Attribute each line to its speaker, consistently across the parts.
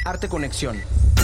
Speaker 1: Arte Conexión.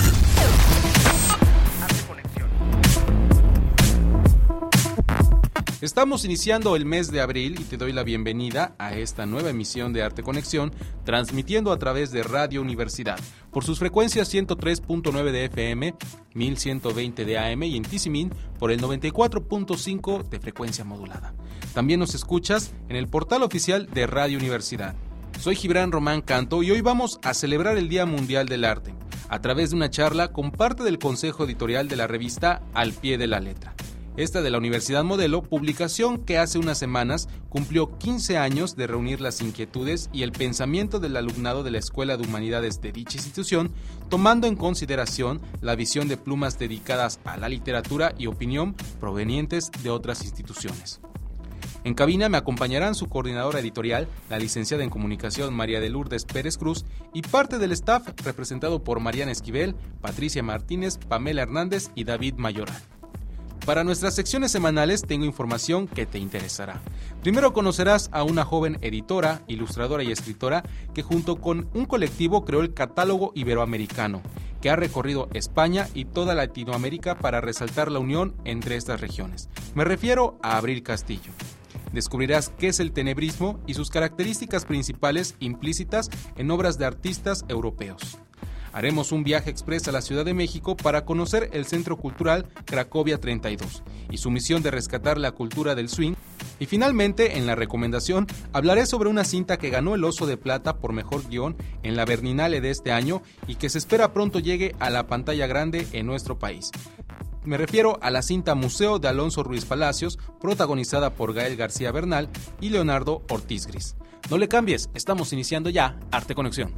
Speaker 2: Estamos iniciando el mes de abril y te doy la bienvenida a esta nueva emisión de Arte Conexión, transmitiendo a través de Radio Universidad, por sus frecuencias 103.9 de FM, 1120 de AM y en Tizimín por el 94.5 de frecuencia modulada. También nos escuchas en el portal oficial de Radio Universidad. Soy Gibran Román Canto y hoy vamos a celebrar el Día Mundial del Arte, a través de una charla con parte del consejo editorial de la revista Al Pie de la Letra. Esta de la Universidad Modelo, publicación que hace unas semanas cumplió 15 años de reunir las inquietudes y el pensamiento del alumnado de la Escuela de Humanidades de dicha institución, tomando en consideración la visión de plumas dedicadas a la literatura y opinión provenientes de otras instituciones. En cabina me acompañarán su coordinadora editorial, la licenciada en Comunicación María de Lourdes Pérez Cruz, y parte del staff representado por Mariana Esquivel, Patricia Martínez, Pamela Hernández y David Mayoral. Para nuestras secciones semanales tengo información que te interesará. Primero conocerás a una joven editora, ilustradora y escritora que junto con un colectivo creó el Catálogo Iberoamericano, que ha recorrido España y toda Latinoamérica para resaltar la unión entre estas regiones. Me refiero a Abril Castillo. Descubrirás qué es el tenebrismo y sus características principales implícitas en obras de artistas europeos. Haremos un viaje express a la Ciudad de México para conocer el Centro Cultural Cracovia 32 y su misión de rescatar la cultura del swing. Y finalmente, en la recomendación, hablaré sobre una cinta que ganó el Oso de Plata por mejor guión en la Berlinale de este año y que se espera pronto llegue a la pantalla grande en nuestro país. Me refiero a la cinta Museo de Alonso Ruiz Palacios, protagonizada por Gael García Bernal y Leonardo Ortiz Gris. No le cambies, estamos iniciando ya Arte Conexión.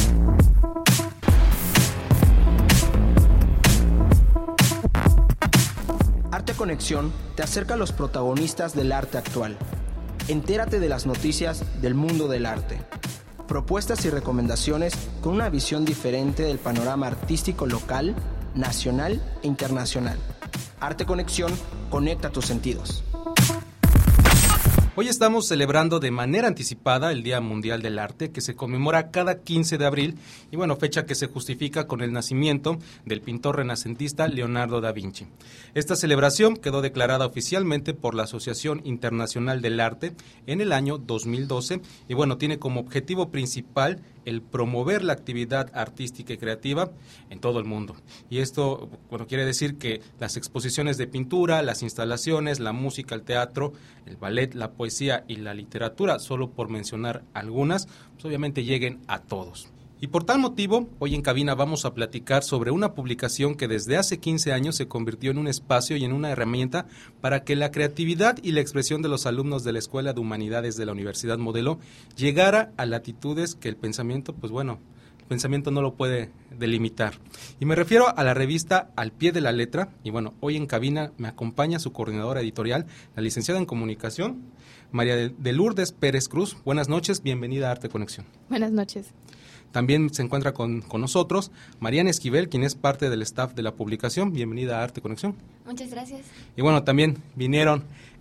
Speaker 1: Arte Conexión te acerca a los protagonistas del arte actual. Entérate de las noticias del mundo del arte. Propuestas y recomendaciones con una visión diferente del panorama artístico local, nacional e internacional. Arte Conexión conecta tus sentidos.
Speaker 2: Hoy estamos celebrando de manera anticipada el Día Mundial del Arte, que se conmemora cada 15 de abril, y bueno, fecha que se justifica con el nacimiento del pintor renacentista Leonardo da Vinci. Esta celebración quedó declarada oficialmente por la Asociación Internacional del Arte en el año 2012, y bueno, tiene como objetivo principal el promover la actividad artística y creativa en todo el mundo. Y esto, bueno, quiere decir que las exposiciones de pintura, las instalaciones, la música, el teatro, el ballet, la poesía y la literatura, solo por mencionar algunas, pues obviamente lleguen a todos. Y por tal motivo, hoy en cabina vamos a platicar sobre una publicación que desde hace 15 años se convirtió en un espacio y en una herramienta para que la creatividad y la expresión de los alumnos de la Escuela de Humanidades de la Universidad Modelo llegara a latitudes que el pensamiento, pues bueno, el pensamiento no lo puede delimitar. Y me refiero a la revista Al Pie de la Letra, y bueno, hoy en cabina me acompaña su coordinadora editorial, la licenciada en Comunicación, María de Lourdes Pérez Cruz. Buenas noches, bienvenida a Arte Conexión.
Speaker 3: Buenas noches.
Speaker 2: También se encuentra con nosotros Mariana Esquivel, quien es parte del staff de la publicación. Bienvenida a Arte Conexión.
Speaker 3: Muchas gracias.
Speaker 2: Y bueno, también vinieron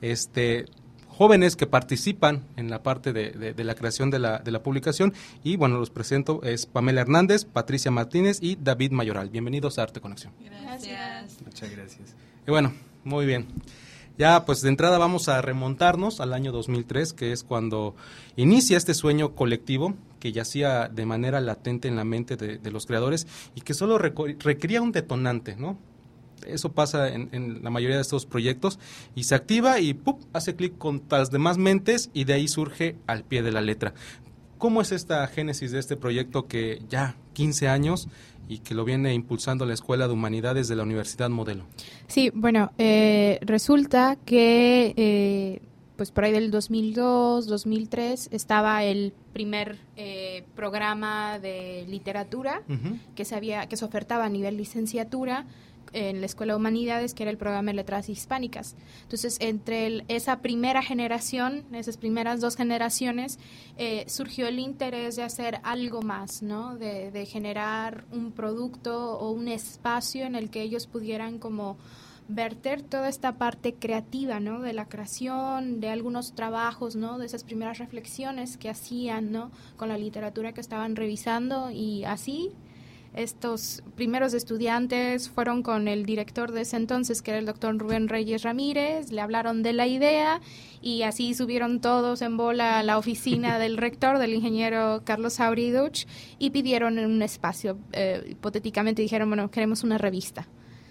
Speaker 2: jóvenes que participan en la parte de la creación de la publicación. Y bueno, los presento, es Pamela Hernández, Patricia Martínez y David Mayoral. Bienvenidos a Arte Conexión.
Speaker 3: Gracias.
Speaker 4: Muchas gracias.
Speaker 2: Y bueno, muy bien. Ya, pues de entrada vamos a remontarnos al año 2003, que es cuando inicia este sueño colectivo que yacía de manera latente en la mente de los creadores y que solo requería un detonante, ¿no? Eso pasa en la mayoría de estos proyectos y se activa y ¡pum!, hace clic con las demás mentes y de ahí surge Al Pie de la Letra. ¿Cómo es esta génesis de este proyecto que ya 15 años y que lo viene impulsando la Escuela de Humanidades de la Universidad Modelo?
Speaker 3: Sí, bueno, resulta que pues por ahí del 2002, 2003 estaba el primer programa de literatura que se ofertaba a nivel licenciatura en la Escuela de Humanidades, que era el programa de Letras Hispánicas. Entonces, entre esa primera generación, esas primeras dos generaciones, surgió el interés de hacer algo más, ¿no? De generar un producto o un espacio en el que ellos pudieran como verter toda esta parte creativa, ¿no? De la creación, de algunos trabajos, ¿no? De esas primeras reflexiones que hacían, ¿no? Con la literatura que estaban revisando, y así estos primeros estudiantes fueron con el director de ese entonces, que era el doctor Rubén Reyes Ramírez, le hablaron de la idea y así subieron todos en bola a la oficina del rector, del ingeniero Carlos Auriduch, y pidieron un espacio. Hipotéticamente dijeron, bueno, queremos una revista.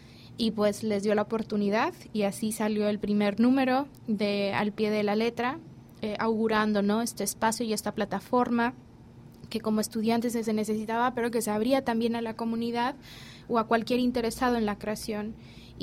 Speaker 3: Y pues les dio la oportunidad y así salió el primer número de Al Pie de la Letra, augurando, ¿no?, este espacio y esta plataforma que como estudiantes se necesitaba, pero que se abría también a la comunidad o a cualquier interesado en la creación.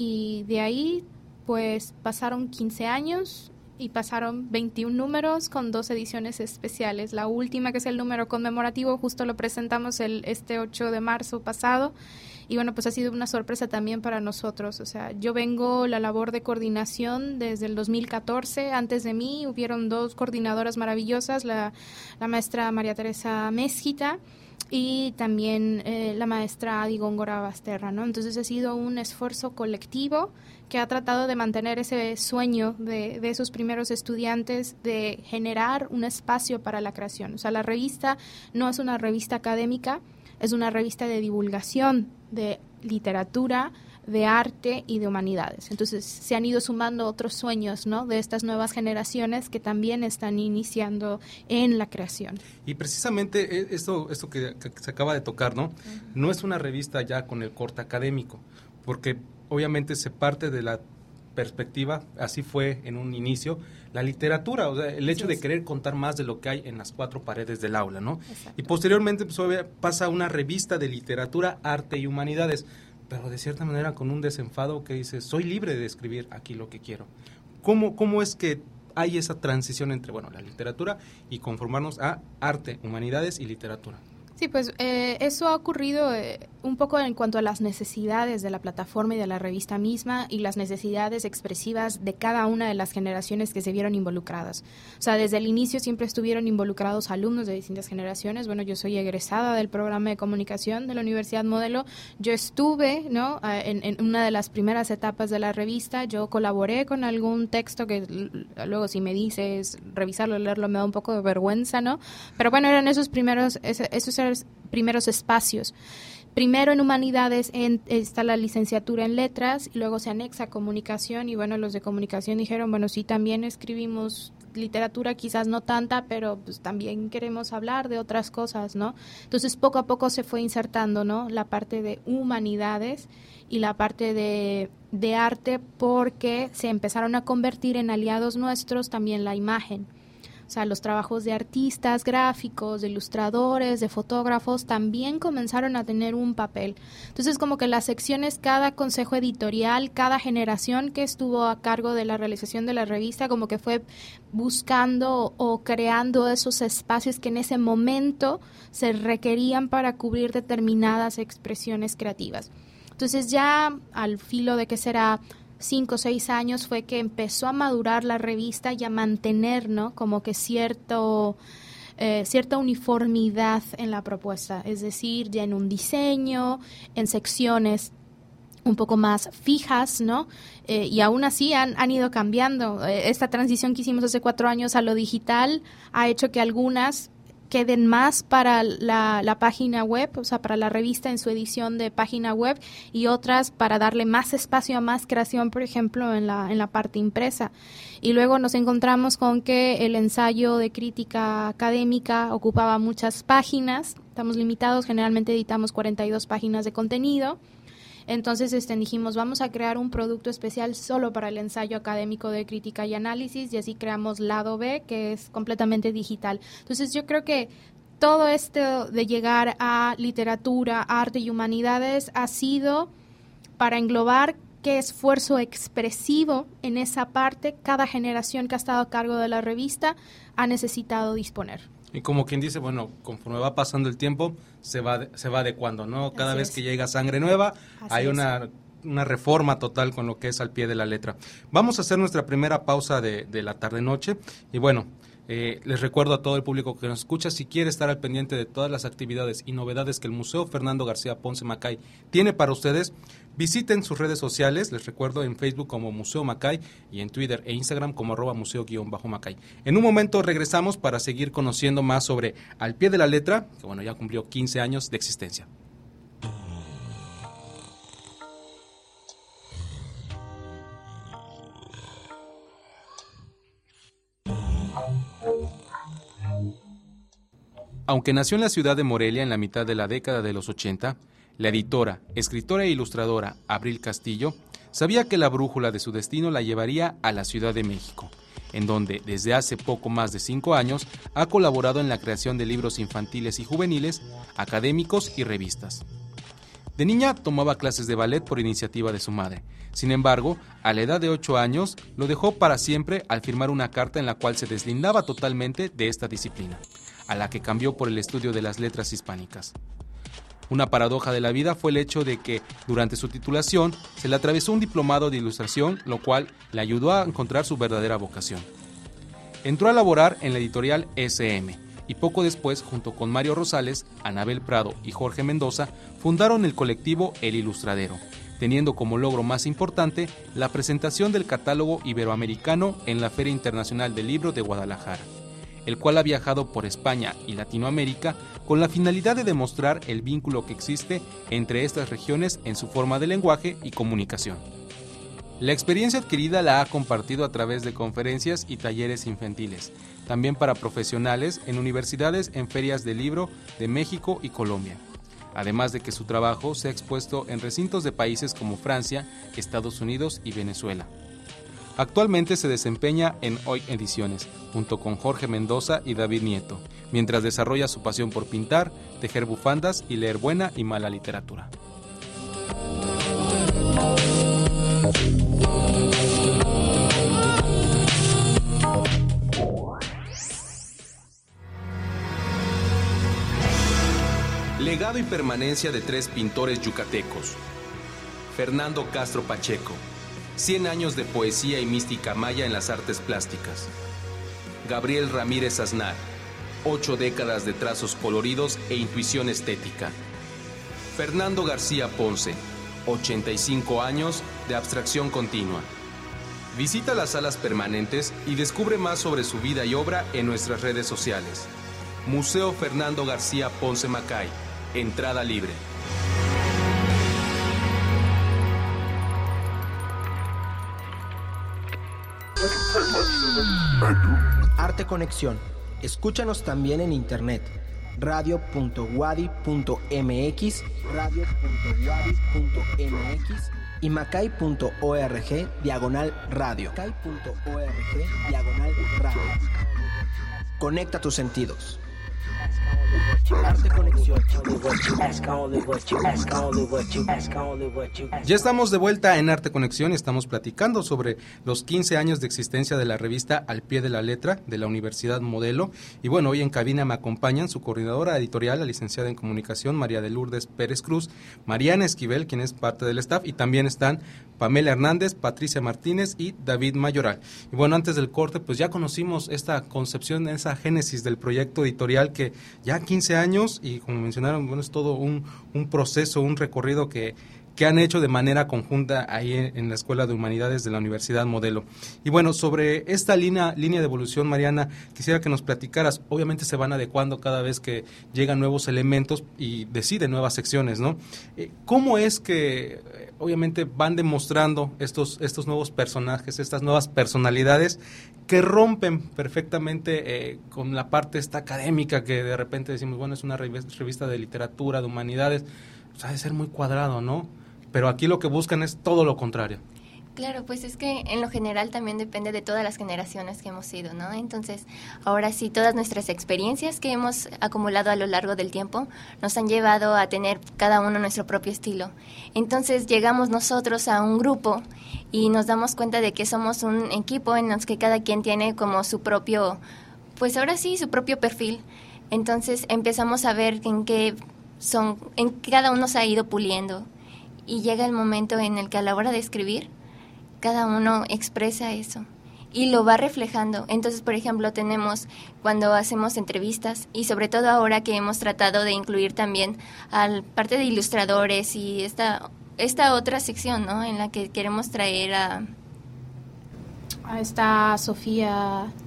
Speaker 3: Y de ahí pues pasaron 15 años y pasaron 21 números con 2 ediciones especiales. La última, que es el número conmemorativo, justo lo presentamos este 8 de marzo pasado. Y bueno, pues ha sido una sorpresa también para nosotros. O sea, yo vengo la labor de coordinación desde el 2014. Antes de mí hubieron 2 coordinadoras maravillosas, la maestra María Teresa Mezquita y también la maestra Adi Góngora Basterra, ¿no? Entonces ha sido un esfuerzo colectivo que ha tratado de mantener ese sueño de esos primeros estudiantes de generar un espacio para la creación. O sea, la revista no es una revista académica, es una revista de divulgación de literatura, de arte y de humanidades. Entonces se han ido sumando otros sueños, ¿no?, de estas nuevas generaciones que también están iniciando en la creación.
Speaker 2: Y precisamente esto que se acaba de tocar, ¿no? No es una revista ya con el corte académico, porque obviamente se parte de la perspectiva, así fue en un inicio, la literatura, o sea, el hecho de querer contar más de lo que hay en las 4 paredes del aula, ¿no?
Speaker 3: Exacto.
Speaker 2: Y posteriormente pues, pasa una revista de literatura, arte y humanidades, pero de cierta manera con un desenfado que dice, soy libre de escribir aquí lo que quiero. ¿Cómo es que hay esa transición entre, bueno, la literatura y conformarnos a arte, humanidades y literatura?
Speaker 3: Sí, pues eso ha ocurrido un poco en cuanto a las necesidades de la plataforma y de la revista misma y las necesidades expresivas de cada una de las generaciones que se vieron involucradas. O sea, desde el inicio siempre estuvieron involucrados alumnos de distintas generaciones. Bueno, yo soy egresada del programa de comunicación de la Universidad Modelo. Yo estuve, ¿no?, en una de las primeras etapas de la revista. Yo colaboré con algún texto que luego, si me dices revisarlo, leerlo, me da un poco de vergüenza, ¿no? Pero bueno, eran esos primeros espacios. Primero en humanidades está la licenciatura en letras y luego se anexa comunicación y bueno, los de comunicación dijeron, bueno, sí, también escribimos literatura, quizás no tanta, pero pues también queremos hablar de otras cosas, ¿no? Entonces poco a poco se fue insertando, ¿no?, la parte de humanidades y la parte de arte, porque se empezaron a convertir en aliados nuestros también la imagen. O sea, los trabajos de artistas gráficos, de ilustradores, de fotógrafos, también comenzaron a tener un papel. Entonces, como que las secciones, cada consejo editorial, cada generación que estuvo a cargo de la realización de la revista, como que fue buscando o creando esos espacios que en ese momento se requerían para cubrir determinadas expresiones creativas. Entonces, ya al filo de que será 5 o 6 años fue que empezó a madurar la revista y a mantener, ¿no?, como que cierta uniformidad en la propuesta, es decir, ya en un diseño, en secciones un poco más fijas, ¿no? Y aún así han ido cambiando. Esta transición que hicimos hace 4 años a lo digital ha hecho que algunas queden más para la página web, o sea, para la revista en su edición de página web, y otras para darle más espacio a más creación, por ejemplo, en la parte impresa. Y luego nos encontramos con que el ensayo de crítica académica ocupaba muchas páginas. Estamos limitados, generalmente editamos 42 páginas de contenido. Entonces dijimos, vamos a crear un producto especial solo para el ensayo académico de crítica y análisis, y así creamos Lado B, que es completamente digital. Entonces yo creo que todo esto de llegar a literatura, arte y humanidades ha sido para englobar qué esfuerzo expresivo en esa parte cada generación que ha estado a cargo de la revista ha necesitado disponer.
Speaker 2: Y como quien dice, bueno, conforme va pasando el tiempo, se va adecuando, ¿no? Cada vez que llega sangre nueva, hay una reforma total con lo que es Al Pie de la Letra. Vamos a hacer nuestra primera pausa de la tarde-noche. Y bueno, les recuerdo a todo el público que nos escucha, si quiere estar al pendiente de todas las actividades y novedades que el Museo Fernando García Ponce Macay tiene para ustedes, visiten sus redes sociales. Les recuerdo en Facebook como Museo Macay y en Twitter e Instagram como @museo_macay. En un momento regresamos para seguir conociendo más sobre Al Pie de la Letra, que bueno, ya cumplió 15 años de existencia. Aunque nació en la ciudad de Morelia en la mitad de la década de los 80, la editora, escritora e ilustradora Abril Castillo sabía que la brújula de su destino la llevaría a la Ciudad de México, en donde desde hace poco más de 5 años ha colaborado en la creación de libros infantiles y juveniles, académicos y revistas. De niña tomaba clases de ballet por iniciativa de su madre. Sin embargo, a la edad de 8 años, lo dejó para siempre al firmar una carta en la cual se deslindaba totalmente de esta disciplina, a la que cambió por el estudio de las letras hispánicas. Una paradoja de la vida fue el hecho de que, durante su titulación, se le atravesó un diplomado de ilustración, lo cual le ayudó a encontrar su verdadera vocación. Entró a laborar en la editorial SM, y poco después, junto con Mario Rosales, Anabel Prado y Jorge Mendoza, fundaron el colectivo El Ilustradero, teniendo como logro más importante la presentación del catálogo iberoamericano en la Feria Internacional del Libro de Guadalajara, el cual ha viajado por España y Latinoamérica con la finalidad de demostrar el vínculo que existe entre estas regiones en su forma de lenguaje y comunicación. La experiencia adquirida la ha compartido a través de conferencias y talleres infantiles, también para profesionales en universidades en ferias de libro de México y Colombia, además de que su trabajo se ha expuesto en recintos de países como Francia, Estados Unidos y Venezuela. Actualmente se desempeña en Hoy Ediciones, junto con Jorge Mendoza y David Nieto, mientras desarrolla su pasión por pintar, tejer bufandas y leer buena y mala literatura.
Speaker 4: Legado y permanencia de 3 pintores yucatecos. Fernando Castro Pacheco, 100 años de poesía y mística maya en las artes plásticas. Gabriel Ramírez Aznar, 8 décadas de trazos coloridos e intuición estética. Fernando García Ponce, 85 años de abstracción continua. Visita las salas permanentes y descubre más sobre su vida y obra en nuestras redes sociales. Museo Fernando García Ponce Macay, entrada libre.
Speaker 1: Arte Conexión. Escúchanos también en internet. radio.wadi.mx, radio.wadi.mx y macay.org/radio. Macay.org/radio. Conecta tus sentidos. Arte Conexión.
Speaker 2: Ya estamos de vuelta en Arte Conexión y estamos platicando sobre los 15 años de existencia de la revista Al Pie de la Letra de la Universidad Modelo. Y bueno, hoy en cabina me acompañan su coordinadora editorial, la licenciada en Comunicación, María de Lourdes Pérez Cruz, Mariana Esquivel, quien es parte del staff, y también están Pamela Hernández, Patricia Martínez y David Mayoral. Y bueno, antes del corte, pues ya conocimos esta concepción, esa génesis del proyecto editorial que ya 15 años, y como mencionaron, bueno, es todo un proceso, un recorrido que han hecho de manera conjunta ahí en la Escuela de Humanidades de la Universidad Modelo. Y bueno, sobre esta línea de evolución, Mariana, quisiera que nos platicaras. Obviamente se van adecuando cada vez que llegan nuevos elementos y deciden nuevas secciones, ¿no? ¿Cómo es que obviamente van demostrando estos nuevos personajes, estas nuevas personalidades que rompen perfectamente con la parte esta académica que de repente decimos, bueno, es una revista de literatura, de humanidades, pues ha de ser muy cuadrado, ¿no? Pero aquí lo que buscan es todo lo contrario.
Speaker 5: Claro, pues es que en lo general también depende de todas las generaciones que hemos ido, ¿no? Entonces, ahora sí, todas nuestras experiencias que hemos acumulado a lo largo del tiempo nos han llevado a tener cada uno nuestro propio estilo. Entonces, llegamos nosotros a un grupo y nos damos cuenta de que somos un equipo en los que cada quien tiene como su propio, pues ahora sí, su propio perfil. Entonces, empezamos a ver en qué cada uno se ha ido puliendo. Y llega el momento en el que a la hora de escribir, cada uno expresa eso y lo va reflejando. Entonces, por ejemplo, tenemos cuando hacemos entrevistas y sobre todo ahora que hemos tratado de incluir también al parte de ilustradores y esta otra sección, ¿no? En la que queremos traer a
Speaker 3: esta Sofía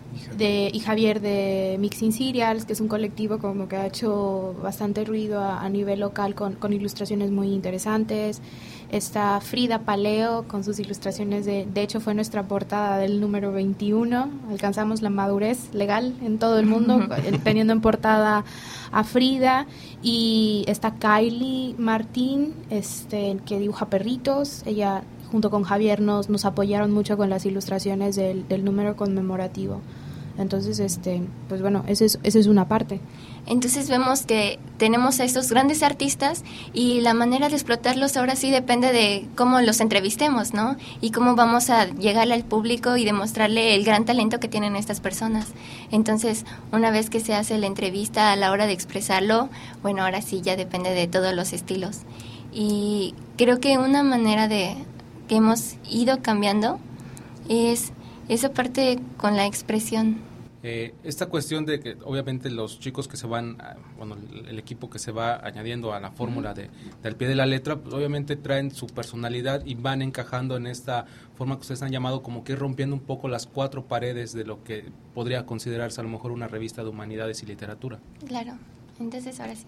Speaker 3: y Javier de Mixing Cereals, que es un colectivo como que ha hecho bastante ruido a nivel local con ilustraciones muy interesantes. Está Frida Paleo con sus ilustraciones, de hecho fue nuestra portada del número 21, alcanzamos la madurez legal en todo el mundo, teniendo en portada a Frida. Y está Kylie Martín, que dibuja perritos. Ella junto con Javier nos apoyaron mucho con las ilustraciones del número conmemorativo. Entonces, pues bueno, esa es una parte.
Speaker 5: Entonces vemos que tenemos a estos grandes artistas y la manera de explotarlos ahora sí depende de cómo los entrevistemos, ¿no? Y cómo vamos a llegarle al público y demostrarle el gran talento que tienen estas personas. Entonces, una vez que se hace la entrevista, a la hora de expresarlo, bueno, ahora sí ya depende de todos los estilos. Y creo que una manera que hemos ido cambiando es esa parte con la expresión.
Speaker 2: Esta cuestión de que obviamente los chicos que se van, el equipo que se va añadiendo a la fórmula del pie de la letra, pues obviamente traen su personalidad y van encajando en esta forma que ustedes han llamado como que ir rompiendo un poco las cuatro paredes de lo que podría considerarse a lo mejor una revista de humanidades y literatura.
Speaker 5: Claro, entonces ahora sí.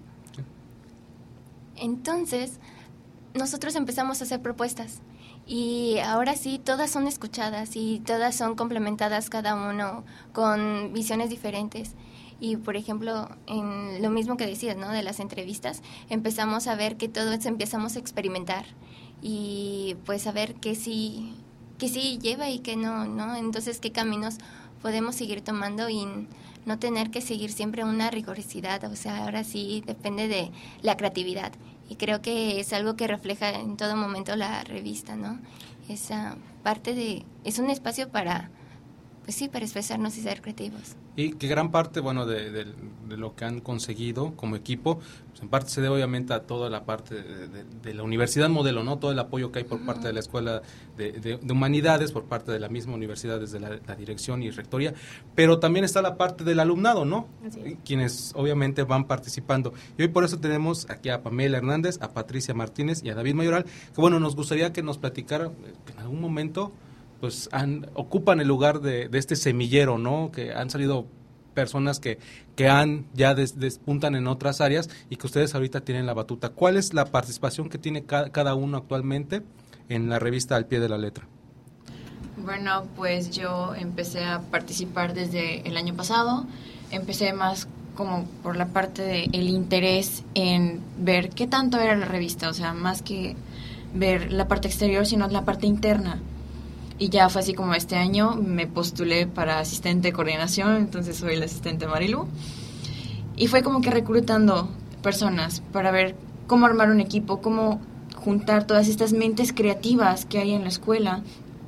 Speaker 5: Entonces, nosotros empezamos a hacer propuestas. Y ahora sí, todas son escuchadas y todas son complementadas cada uno con visiones diferentes. Y, por ejemplo, en lo mismo que decías, ¿no? De las entrevistas, empezamos a ver que todos empezamos a experimentar y pues a ver qué sí lleva y qué no, ¿no? Entonces, qué caminos podemos seguir tomando y no tener que seguir siempre una rigurosidad. O sea, ahora sí depende de la creatividad. Y creo que es algo que refleja en todo momento la revista, ¿no? Esa parte es un espacio para, pues sí, para expresarnos y ser creativos.
Speaker 2: Y que gran parte, bueno, de lo que han conseguido como equipo, pues en parte se debe obviamente a toda la parte de la Universidad Modelo, ¿no? Todo el apoyo que hay por parte de la Escuela de Humanidades, por parte de la misma universidad, desde la dirección y rectoría, pero también está la parte del alumnado, ¿no? Quienes obviamente van participando. Y hoy por eso tenemos aquí a Pamela Hernández, a Patricia Martínez y a David Mayoral, que bueno, nos gustaría que nos platicaran que en algún momento pues ocupan el lugar de este semillero, ¿no? Que han salido personas que ya despuntan en otras áreas y que ustedes ahorita tienen la batuta. ¿Cuál es la participación que tiene cada uno actualmente en la revista Al Pie de la Letra?
Speaker 6: Bueno, pues yo empecé a participar desde el año pasado. Empecé más como por la parte del interés en ver qué tanto era la revista, o sea, más que ver la parte exterior, sino la parte interna. Y ya fue así como este año me postulé para asistente de coordinación, entonces soy la asistente Marilu. Y fue como que reclutando personas para ver cómo armar un equipo, cómo juntar todas estas mentes creativas que hay en la escuela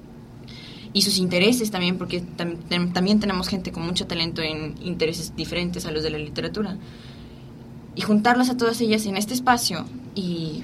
Speaker 6: y sus intereses también, porque también tenemos gente con mucho talento en intereses diferentes a los de la literatura. Y juntarlas a todas ellas en este espacio y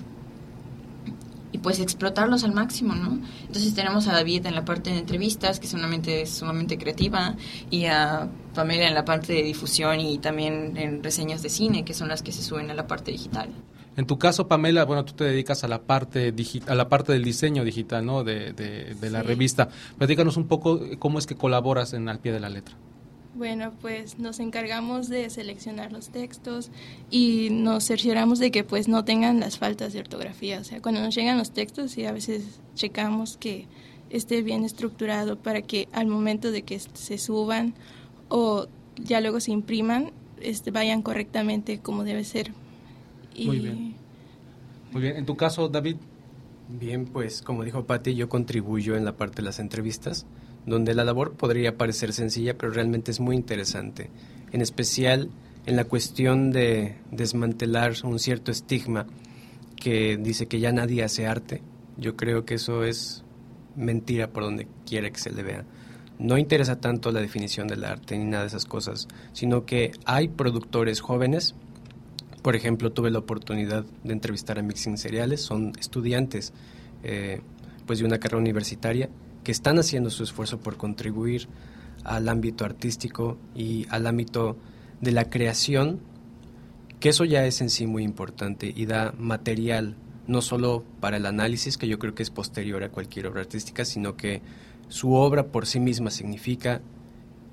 Speaker 6: pues explotarlos al máximo, ¿no? Entonces tenemos a David en la parte de entrevistas, que es una mente sumamente creativa, y a Pamela en la parte de difusión y también en reseñas de cine, que son las que se suben a la parte digital.
Speaker 2: En tu caso, Pamela, bueno, tú te dedicas a la parte a la parte del diseño digital, ¿no? De la revista. Platícanos un poco cómo es que colaboras en Al Pie de la Letra.
Speaker 7: Bueno, pues nos encargamos de seleccionar los textos y nos cercioramos de que pues no tengan las faltas de ortografía. O sea, cuando nos llegan los textos y a veces checamos que esté bien estructurado para que al momento de que se suban o ya luego se impriman, vayan correctamente como debe ser.
Speaker 2: Muy bien. Muy bien. ¿En tu caso, David?
Speaker 8: Bien, pues como dijo Pati, yo contribuyo en la parte de las entrevistas, donde la labor podría parecer sencilla, pero realmente es muy interesante, en especial en la cuestión de desmantelar un cierto estigma que dice que ya nadie hace arte. Yo creo que eso es mentira por donde quiera que se le vea. No interesa tanto la definición del arte ni nada de esas cosas, sino que hay productores jóvenes. Por ejemplo, tuve la oportunidad de entrevistar a Mixing Cereals, son estudiantes pues de una carrera universitaria que están haciendo su esfuerzo por contribuir al ámbito artístico y al ámbito de la creación, que eso ya es en sí muy importante y da material no solo para el análisis, que yo creo que es posterior a cualquier obra artística, sino que su obra por sí misma significa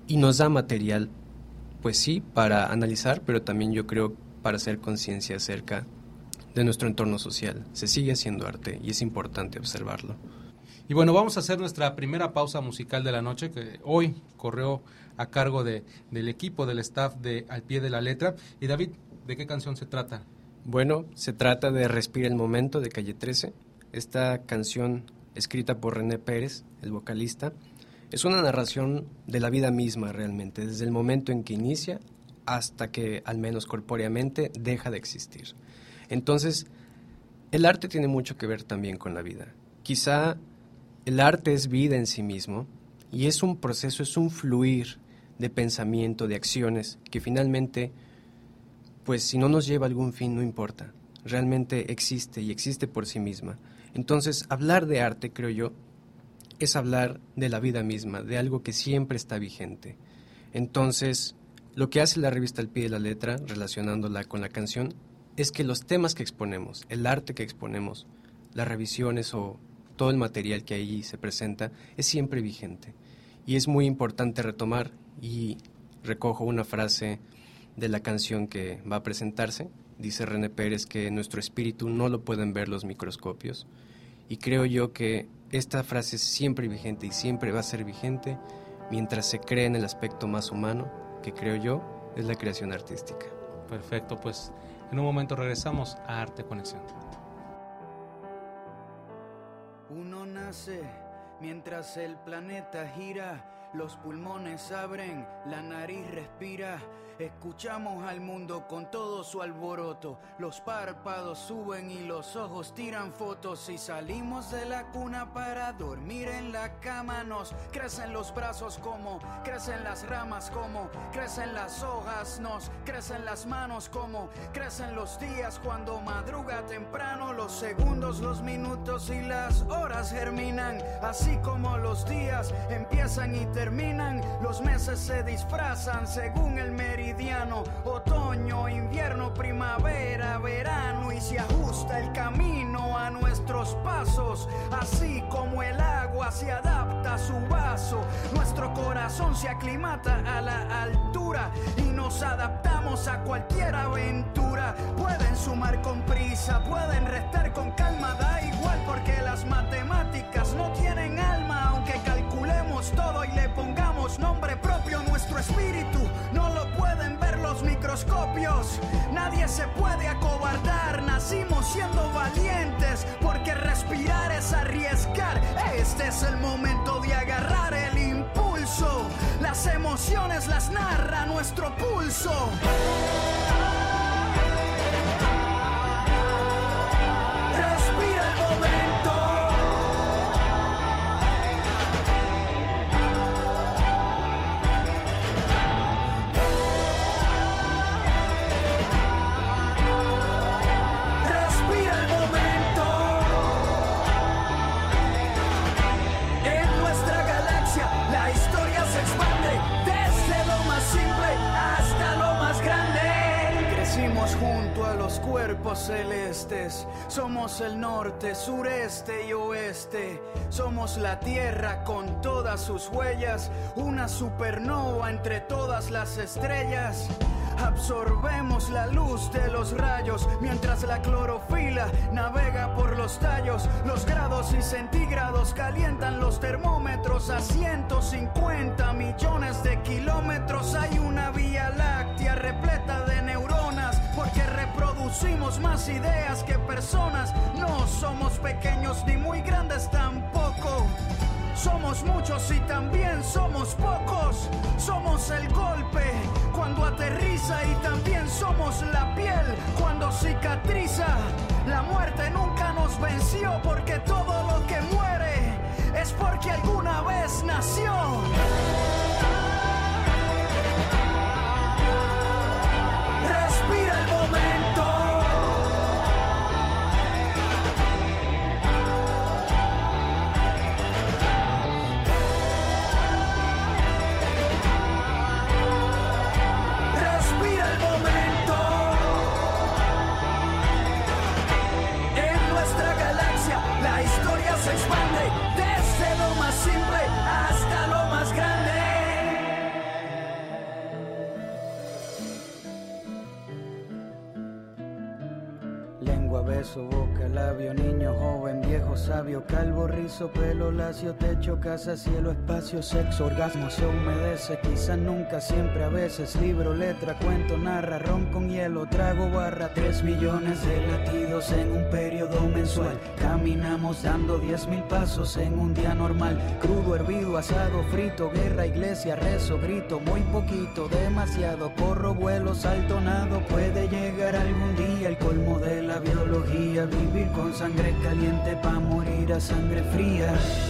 Speaker 8: y nos da material, pues sí, para analizar, pero también yo creo para hacer conciencia acerca de nuestro entorno social. Se sigue haciendo arte y es importante observarlo.
Speaker 2: Y bueno, vamos a hacer nuestra primera pausa musical de la noche, que hoy corrió a cargo del equipo, del staff de Al Pie de la Letra. Y David, ¿de qué canción se trata?
Speaker 8: Bueno, se trata de Respira el Momento, de Calle 13. Esta canción, escrita por René Pérez, el vocalista, es una narración de la vida misma realmente, desde el momento en que inicia hasta que, al menos corpóreamente, deja de existir. Entonces, el arte tiene mucho que ver también con la vida. Quizá el arte es vida en sí mismo y es un proceso, es un fluir de pensamiento, de acciones, que finalmente, pues si no nos lleva a algún fin, no importa. Realmente existe y existe por sí misma. Entonces, hablar de arte, creo yo, es hablar de la vida misma, de algo que siempre está vigente. Entonces, lo que hace la revista Al Pie de la Letra, relacionándola con la canción, es que los temas que exponemos, el arte que exponemos, las revisiones o todo el material que allí se presenta, es siempre vigente. Y es muy importante retomar, y recojo una frase de la canción que va a presentarse. Dice René Pérez que nuestro espíritu no lo pueden ver los microscopios. Y creo yo que esta frase es siempre vigente y siempre va a ser vigente mientras se cree en el aspecto más humano, que creo yo es la creación artística.
Speaker 2: Perfecto, pues en un momento regresamos a Arte Conexión.
Speaker 9: Uno nace mientras el planeta gira, los pulmones abren, la nariz respira. Escuchamos al mundo con todo su alboroto, los párpados suben y los ojos tiran fotos. Y salimos de la cuna para dormir en la cama, nos crecen los brazos como crecen las ramas, como crecen las hojas, nos crecen las manos, como crecen los días cuando madruga temprano. Los segundos, los minutos y las horas germinan, así como los días empiezan y terminan. Los meses se disfrazan según el meridiano, otoño, invierno, primavera, verano, y se ajusta el camino a nuestros pasos, así como el agua se adapta a su vaso. Nuestro corazón se aclimata a la altura y nos adaptamos a cualquier aventura. Pueden sumar con prisa, pueden restar con calma, da igual porque las matemáticas no tienen alma. Aunque calculemos todo y le pongamos nombre propio, nuestro espíritu no lo pueden ver los microscopios. Nadie se puede acobardar, nacimos siendo valientes, porque respirar es arriesgar. Este es el momento de agarrar el impulso, las emociones las narra nuestro pulso. Respira el momento. Junto a los cuerpos celestes, somos el norte, sureste y oeste, somos la tierra con todas sus huellas, una supernova entre todas las estrellas. Absorbemos la luz de los rayos mientras la clorofila navega por los tallos. Los grados y centígrados calientan los termómetros a 150 millones de kilómetros. Hay una vía láctea repleta de neuronas, porque reproducimos más ideas que personas. No somos pequeños ni muy grandes tampoco. Somos muchos y también somos pocos. Somos el golpe cuando aterriza y también somos la piel cuando cicatriza. La muerte nunca nos venció, porque todo lo que muere es porque alguna vez nació. Respira el momento. Respira el momento. En nuestra galaxia la historia se expande desde lo más simple hasta lo más grande. Lengua, beso, boca, labio, niño, joven, viejo, sabio, calvo, rizo, pelo, lacio, techo, casa, cielo, espacio, sexo, orgasmo, se humedece, quizás nunca, siempre, a veces, libro, letra, cuento, narra, ron con hielo, trago, barra, 3 millones de latidos en un periodo mensual. Caminamos dando 10,000 pasos en un día normal. Crudo, hervido, asado, frito, guerra, iglesia, rezo, grito, muy poquito, demasiado, corro, vuelo, salto, nado, puede llegar algún día el colmo de la biología, vivir con sangre caliente pa' morir a sangre fría.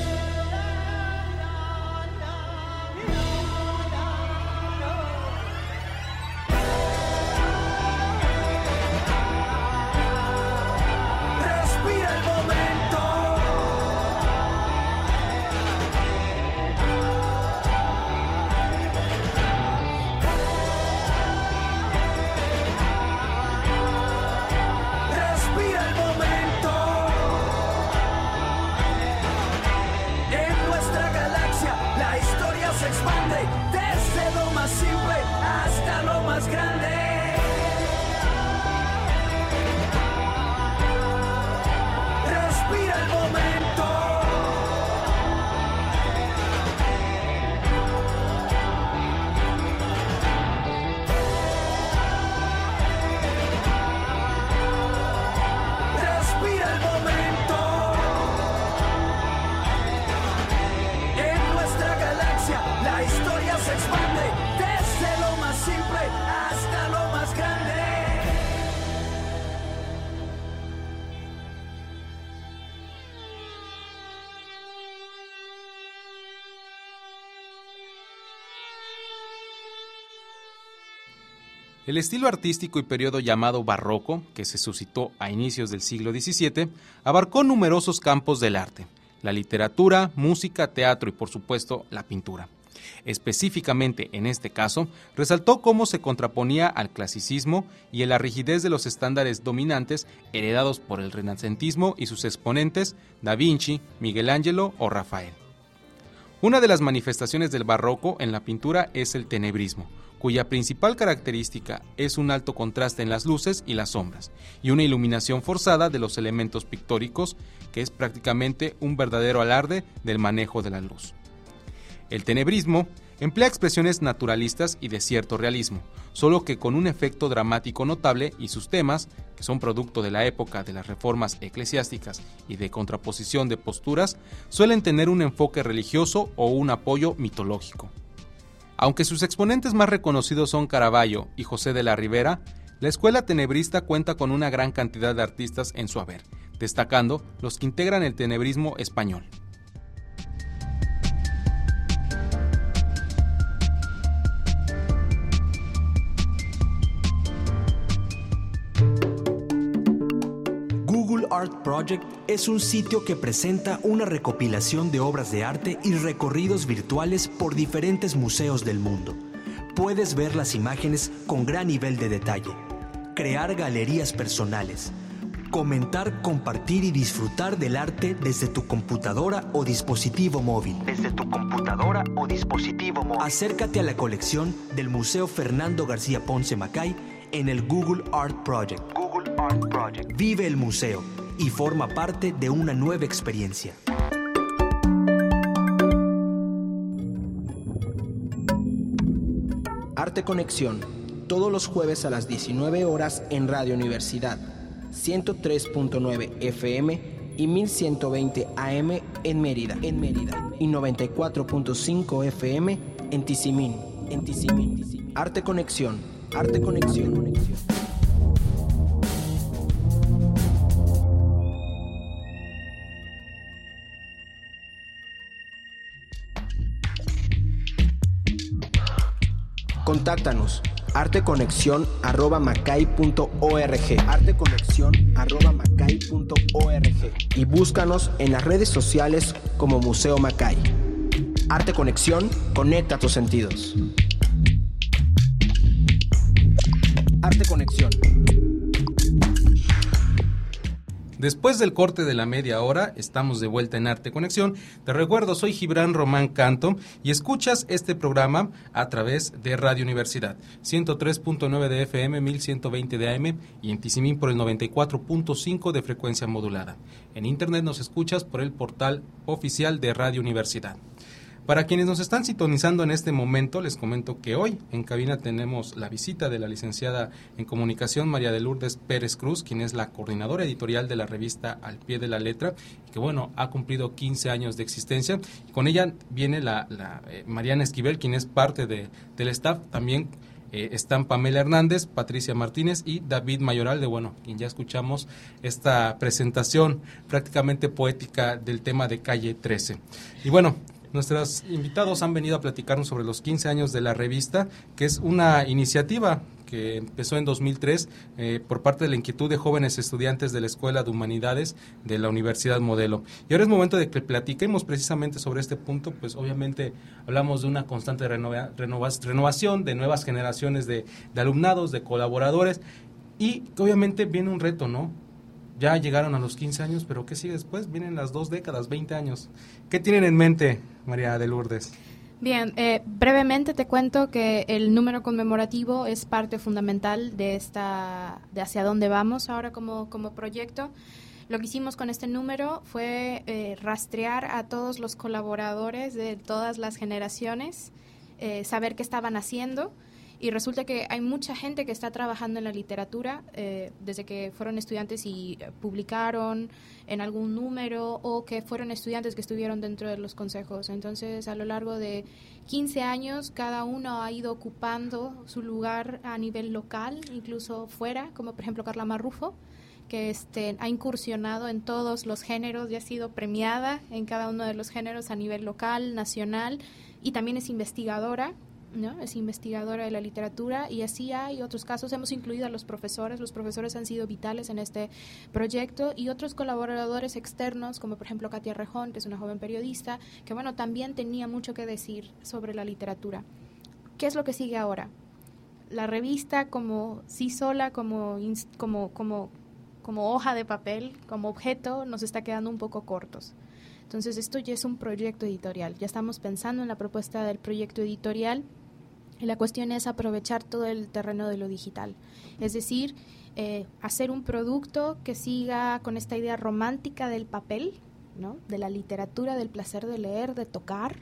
Speaker 2: El estilo artístico y periodo llamado barroco, que se suscitó a inicios del siglo XVII, abarcó numerosos campos del arte: la literatura, música, teatro y, por supuesto, la pintura. Específicamente, en este caso, resaltó cómo se contraponía al clasicismo y a la rigidez de los estándares dominantes heredados por el renacentismo y sus exponentes Da Vinci, Miguel Ángelo o Rafael. Una de las manifestaciones del barroco en la pintura es el tenebrismo, cuya principal característica es un alto contraste en las luces y las sombras, y una iluminación forzada de los elementos pictóricos, que es prácticamente un verdadero alarde del manejo de la luz. El tenebrismo emplea expresiones naturalistas y de cierto realismo, solo que con un efecto dramático notable, y sus temas, que son producto de la época de las reformas eclesiásticas y de contraposición de posturas, suelen tener un enfoque religioso o un apoyo mitológico. Aunque sus exponentes más reconocidos son Caravaggio y José de la Ribera, la escuela tenebrista cuenta con una gran cantidad de artistas en su haber, destacando los que integran el tenebrismo español.
Speaker 10: Google Art Project es un sitio que presenta una recopilación de obras de arte y recorridos virtuales por diferentes museos del mundo. Puedes ver las imágenes con gran nivel de detalle, crear galerías personales, comentar, compartir y disfrutar del arte desde tu computadora o dispositivo móvil. Acércate a la colección del Museo Fernando García Ponce Macay en el Google Art Project. Vive el museo y forma parte de una nueva experiencia.
Speaker 1: Arte Conexión, todos los jueves a las 19 horas en Radio Universidad, 103.9 FM y 1120 AM en Mérida, y 94.5 FM en Tizimín. Arte Conexión. Contáctanos, arteconexion@macay.org, arteconexion@macay.org, y búscanos en las redes sociales como Museo Macay. Arte Conexión, conecta tus sentidos. Arte Conexión.
Speaker 2: Después del corte de la media hora, estamos de vuelta en Arte Conexión. Te recuerdo, soy Gibran Román Canto y escuchas este programa a través de Radio Universidad, 103.9 de FM, 1120 de AM y en Tizimín por el 94.5 de frecuencia modulada. En internet nos escuchas por el portal oficial de Radio Universidad. Para quienes nos están sintonizando en este momento, les comento que hoy en cabina tenemos la visita de la licenciada en Comunicación María de Lourdes Pérez Cruz, quien es la coordinadora editorial de la revista Al Pie de la Letra, y que ha cumplido 15 años de existencia. Con ella viene la Mariana Esquivel, quien es parte del staff. También están Pamela Hernández, Patricia Martínez y David Mayoral, quien ya escuchamos esta presentación prácticamente poética del tema de Calle 13. Y nuestros invitados han venido a platicarnos sobre los 15 años de la revista, que es una iniciativa que empezó en 2003 por parte de la inquietud de jóvenes estudiantes de la Escuela de Humanidades de la Universidad Modelo. Y ahora es momento de que platiquemos precisamente sobre este punto, pues obviamente hablamos de una constante renovación de nuevas generaciones de alumnados, de colaboradores, y que obviamente viene un reto, ¿no? Ya llegaron a los 15 años, pero ¿qué sigue después? Vienen las 2 décadas, 20 años. ¿Qué tienen en mente, María de Lourdes?
Speaker 3: Bien, brevemente te cuento que el número conmemorativo es parte fundamental de hacia dónde vamos ahora como proyecto. Lo que hicimos con este número fue rastrear a todos los colaboradores de todas las generaciones, saber qué estaban haciendo. Y resulta que hay mucha gente que está trabajando en la literatura desde que fueron estudiantes y publicaron en algún número, o que fueron estudiantes que estuvieron dentro de los consejos. Entonces, a lo largo de 15 años, cada uno ha ido ocupando su lugar a nivel local, incluso fuera, como por ejemplo Carla Marrufo, que ha incursionado en todos los géneros y ha sido premiada en cada uno de los géneros a nivel local, nacional, y también es investigadora, ¿no? Es investigadora de la literatura, y así hay otros casos. Hemos incluido a los profesores han sido vitales en este proyecto, y otros colaboradores externos, como por ejemplo Katia Rejón, que es una joven periodista, que también tenía mucho que decir sobre la literatura. ¿Qué es lo que sigue ahora? La revista como sí sola, como hoja de papel, como objeto, nos está quedando un poco cortos. Entonces esto ya es un proyecto editorial, ya estamos pensando en la propuesta del proyecto editorial, y la cuestión es aprovechar todo el terreno de lo digital, es decir, hacer un producto que siga con esta idea romántica del papel, ¿no? De la literatura, del placer de leer, de tocar,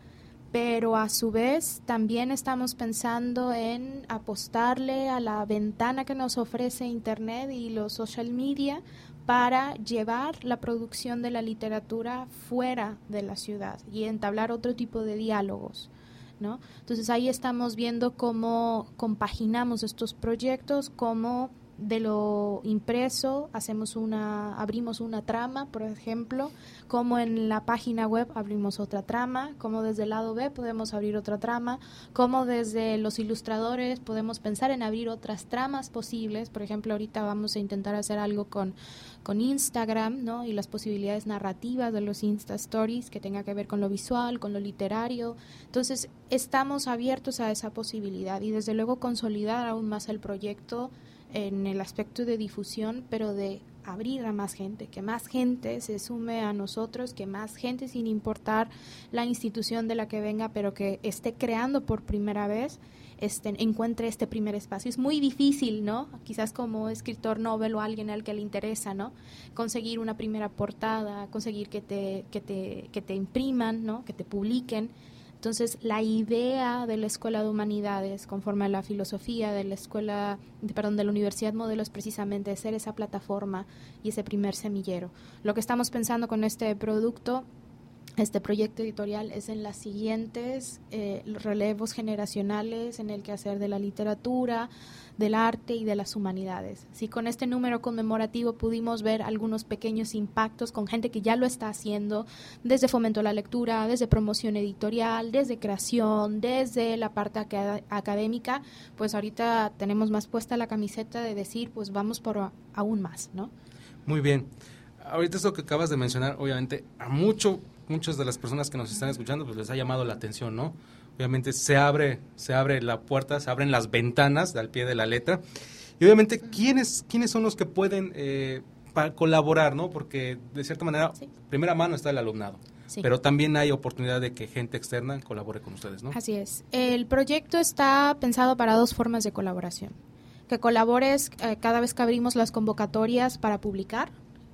Speaker 3: pero a su vez también estamos pensando en apostarle a la ventana que nos ofrece Internet y los social media para llevar la producción de la literatura fuera de la ciudad y entablar otro tipo de diálogos, ¿no? Entonces ahí estamos viendo cómo compaginamos estos proyectos, cómo de lo impreso abrimos una trama, por ejemplo, como en la página web abrimos otra trama, como desde el lado B podemos abrir otra trama, como desde los ilustradores podemos pensar en abrir otras tramas posibles. Por ejemplo, ahorita vamos a intentar hacer algo con Instagram, ¿no? Y las posibilidades narrativas de los Insta Stories que tenga que ver con lo visual, con lo literario. Entonces, estamos abiertos a esa posibilidad y desde luego consolidar aún más el proyecto en el aspecto de difusión, pero de abrir a más gente, que más gente se sume a nosotros, que más gente, sin importar la institución de la que venga, pero que esté creando por primera vez, encuentre este primer espacio. Es muy difícil, ¿no? Quizás como escritor novel o alguien al que le interesa, ¿no? Conseguir una primera portada, conseguir que te impriman, ¿no? Que te publiquen. Entonces, la idea de la Escuela de Humanidades, conforme a la filosofía de la de la Universidad Modelo, es precisamente ser esa plataforma y ese primer semillero. Lo que estamos pensando con este proyecto editorial es en las siguientes relevos generacionales en el quehacer de la literatura, del arte y de las humanidades. Si con este número conmemorativo pudimos ver algunos pequeños impactos con gente que ya lo está haciendo, desde fomento a la lectura, desde promoción editorial, desde creación, desde la parte académica, pues ahorita tenemos más puesta la camiseta de decir, pues vamos por aún más, ¿no? Muy bien.
Speaker 2: Ahorita esto que acabas de mencionar, obviamente, a muchas de las personas que nos están escuchando, pues les ha llamado la atención, ¿no? Obviamente se abre la puerta, se abren las ventanas al pie de la letra. Y obviamente, ¿quiénes son los que pueden para colaborar, ¿no? Porque de cierta manera, primera mano está el alumnado. Sí. Pero también hay oportunidad de que gente externa colabore con ustedes, ¿no?
Speaker 3: Así es. El proyecto está pensado para 2 formas de colaboración. Que colabores cada vez que abrimos las convocatorias para publicar.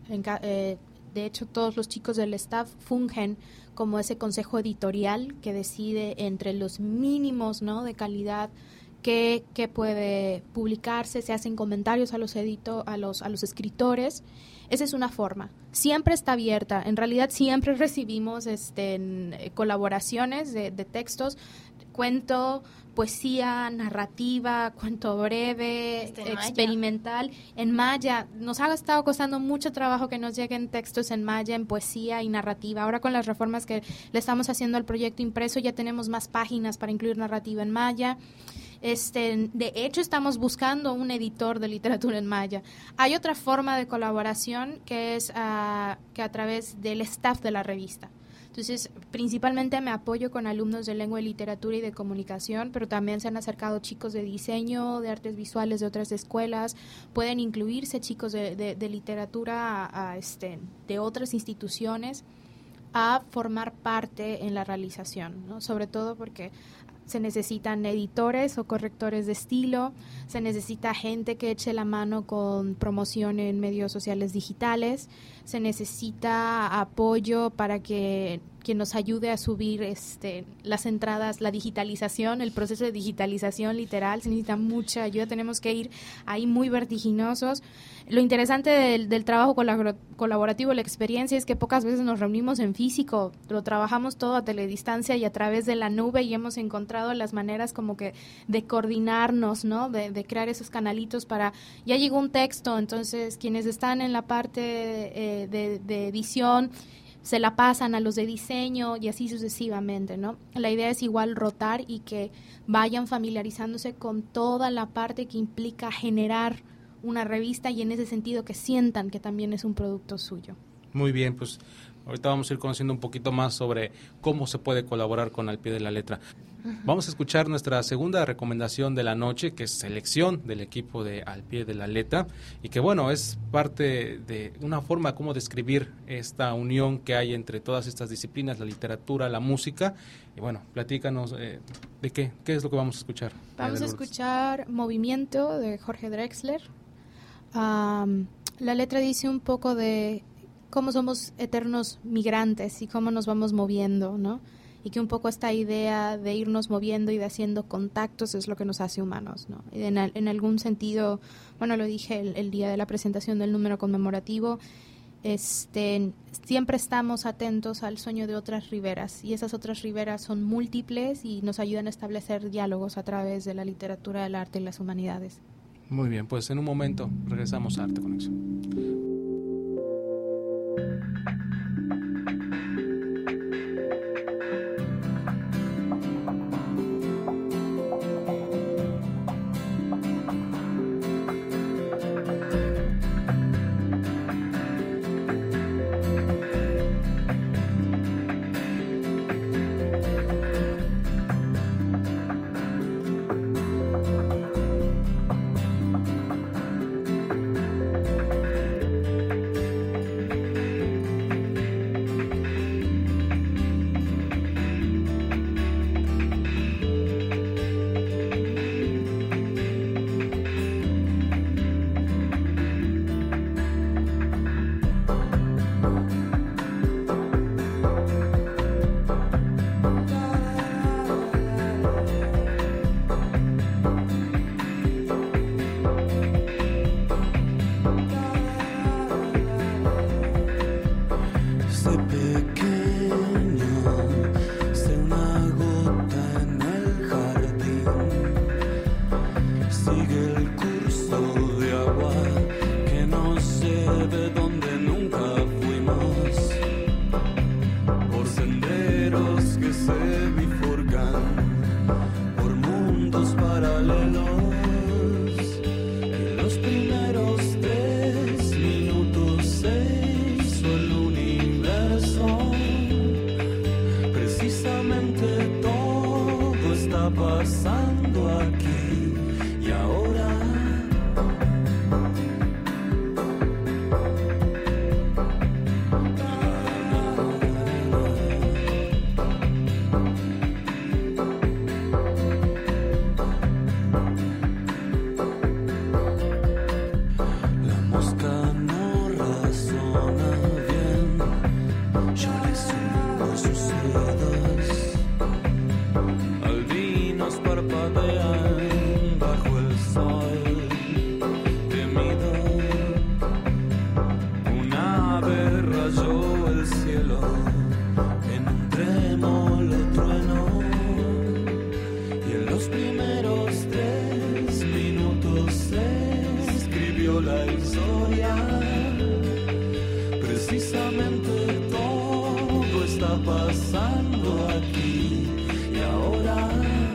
Speaker 3: De hecho, todos los chicos del staff fungen como ese consejo editorial que decide entre los mínimos, ¿no?, de calidad que puede publicarse, se hacen comentarios a los escritores. Esa es una forma. Siempre está abierta. En realidad siempre recibimos colaboraciones de textos, cuento, poesía, narrativa, cuento breve, experimental. En maya, nos ha estado costando mucho trabajo que nos lleguen textos en maya, en poesía y narrativa. Ahora con las reformas que le estamos haciendo al proyecto impreso ya tenemos más páginas para incluir narrativa en maya. De hecho, estamos buscando un editor de literatura en maya. Hay otra forma de colaboración que es que a través del staff de la revista. Entonces, principalmente me apoyo con alumnos de lengua y literatura y de comunicación, pero también se han acercado chicos de diseño, de artes visuales de otras escuelas. Pueden incluirse chicos de literatura de otras instituciones a formar parte en la realización, ¿no? Sobre todo porque se necesitan editores o correctores de estilo, se necesita gente que eche la mano con promoción en medios sociales digitales, se necesita apoyo para que nos ayude a subir las entradas, la digitalización, el proceso de digitalización literal, se necesita mucha ayuda, tenemos que ir ahí muy vertiginosos. Lo interesante del trabajo colaborativo, la experiencia, es que pocas veces nos reunimos en físico, lo trabajamos todo a teledistancia y a través de la nube, y hemos encontrado las maneras como que de coordinarnos, ¿no? De crear esos canalitos para, ya llegó un texto, entonces quienes están en la parte de edición se la pasan a los de diseño y así sucesivamente, ¿no? La idea es igual rotar y que vayan familiarizándose con toda la parte que implica generar una revista, y en ese sentido que sientan que también es un producto suyo.
Speaker 2: Muy bien, pues ahorita vamos a ir conociendo un poquito más sobre cómo se puede colaborar con Al Pie de la Letra. Vamos a escuchar nuestra segunda recomendación de la noche, que es selección del equipo de Al Pie de la Letra, y que bueno, es parte de una forma como describir esta unión que hay entre todas estas disciplinas, la literatura, la música. Y bueno, platícanos de qué es lo que vamos a escuchar.
Speaker 3: Vamos a escuchar Movimiento de Jorge Drexler. La letra dice un poco de cómo somos eternos migrantes y cómo nos vamos moviendo, ¿no? Y que un poco esta idea de irnos moviendo y de haciendo contactos es lo que nos hace humanos, ¿no? Y en algún sentido, bueno, lo dije el día de la presentación del número conmemorativo, siempre estamos atentos al sueño de otras riberas, y esas otras riberas son múltiples y nos ayudan a establecer diálogos a través de la literatura, el arte y las humanidades.
Speaker 2: Muy bien, pues en un momento regresamos a Arte Conexión.
Speaker 11: escribiendo la historia. Precisamente todo está pasando aquí y ahora.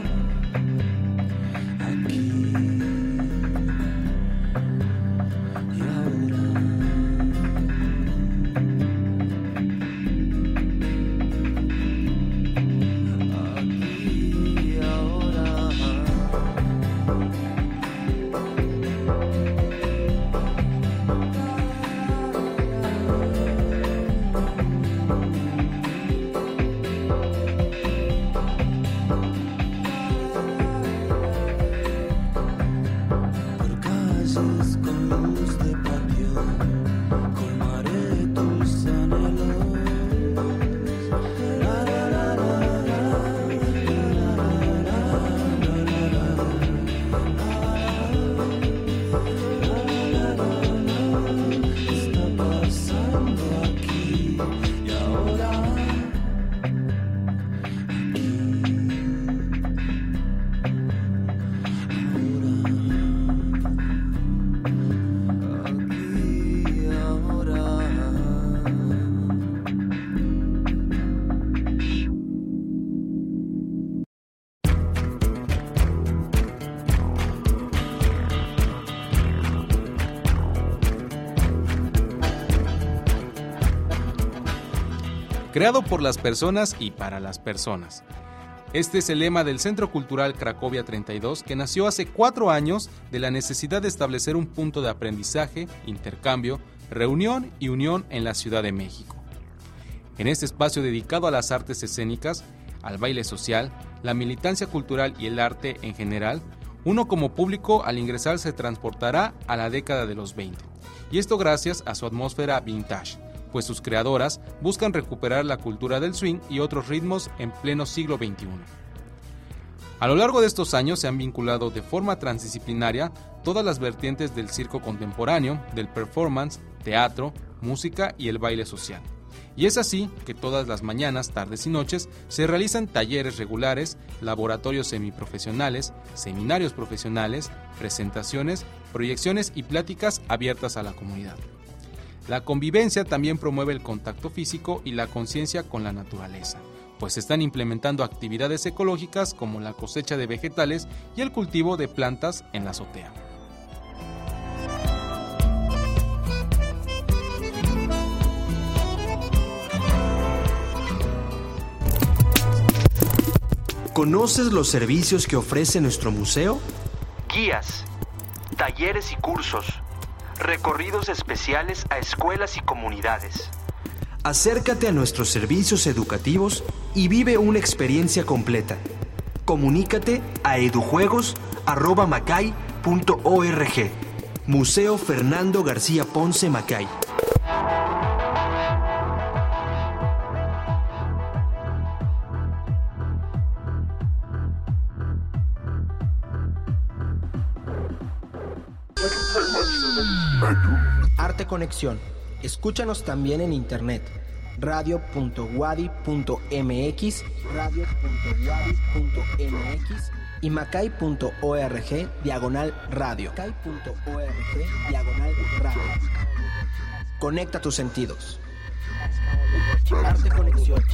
Speaker 2: Creado por las personas y para las personas. Este es el lema del Centro Cultural Cracovia 32, que nació hace 4 años de la necesidad de establecer un punto de aprendizaje, intercambio, reunión y unión en la Ciudad de México. En este espacio dedicado a las artes escénicas, al baile social, la militancia cultural y el arte en general, uno como público al ingresar se transportará a la década de los 20. Y esto gracias a su atmósfera vintage, pues sus creadoras buscan recuperar la cultura del swing y otros ritmos en pleno siglo XXI. A lo largo de estos años se han vinculado de forma transdisciplinaria todas las vertientes del circo contemporáneo, del performance, teatro, música y el baile social. Y es así que todas las mañanas, tardes y noches se realizan talleres regulares, laboratorios semiprofesionales, seminarios profesionales, presentaciones, proyecciones y pláticas abiertas a la comunidad. La convivencia también promueve el contacto físico y la conciencia con la naturaleza, pues se están implementando actividades ecológicas como la cosecha de vegetales y el cultivo de plantas en la azotea.
Speaker 10: ¿Conoces los servicios que ofrece nuestro museo? Guías, talleres y cursos, recorridos especiales a escuelas y comunidades. Acércate a nuestros servicios educativos y vive una experiencia completa. Comunícate a edujuegos@macay.org. Museo Fernando García Ponce Macay.
Speaker 1: Arte Conexión. Escúchanos también en internet. radio.wadi.mx, radio.wadi.mx y macay.org/radio. macay.org/radio. Conecta tus sentidos. Arte Conexión.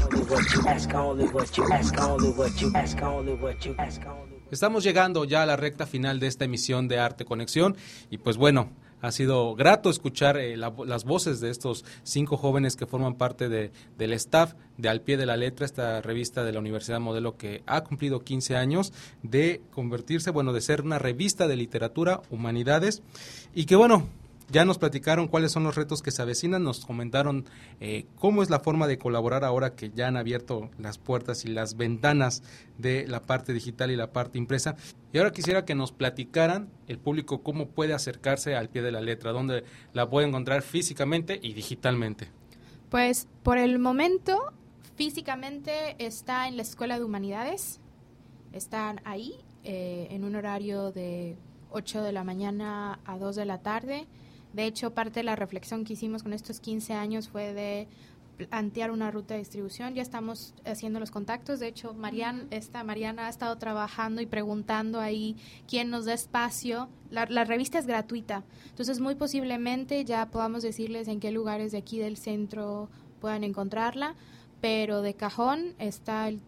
Speaker 2: Estamos llegando ya a la recta final de esta emisión de Arte Conexión y pues bueno, ha sido grato escuchar las voces de estos 5 jóvenes que forman parte del staff de Al Pie de la Letra, esta revista de la Universidad Modelo que ha cumplido 15 años de convertirse, de ser una revista de literatura, humanidades y que ya nos platicaron cuáles son los retos que se avecinan, nos comentaron cómo es la forma de colaborar ahora que ya han abierto las puertas y las ventanas de la parte digital y la parte impresa. Y ahora quisiera que nos platicaran el público cómo puede acercarse Al Pie de la Letra, dónde la puede encontrar físicamente y digitalmente.
Speaker 3: Pues por el momento físicamente está en la Escuela de Humanidades, están ahí en un horario de 8 de la mañana a 2 de la tarde. De hecho, parte de la reflexión que hicimos con estos 15 años fue de plantear una ruta de distribución. Ya estamos haciendo los contactos. De hecho, Mariana ha estado trabajando y preguntando ahí quién nos da espacio. La revista es gratuita, entonces muy posiblemente ya podamos decirles en qué lugares de aquí del centro puedan encontrarla, pero de cajón está el